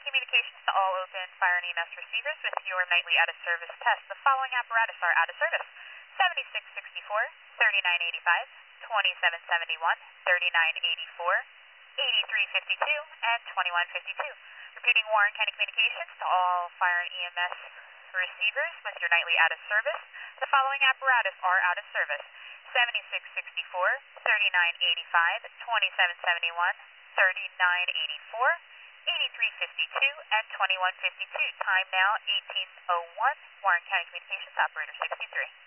communications to all open fire and EMS receivers with your nightly out-of-service test. The following apparatus are out of service: 7664, 3985, 2771, 3984, 8352, and 2152. Repeating Warren County Communications to all fire and EMS receivers with your nightly out-of-service. The following apparatus are out of service: 7664, 3985, 2771, 3984, 8352, and 2152. Time now 1801. Warren County Communications, operator 63.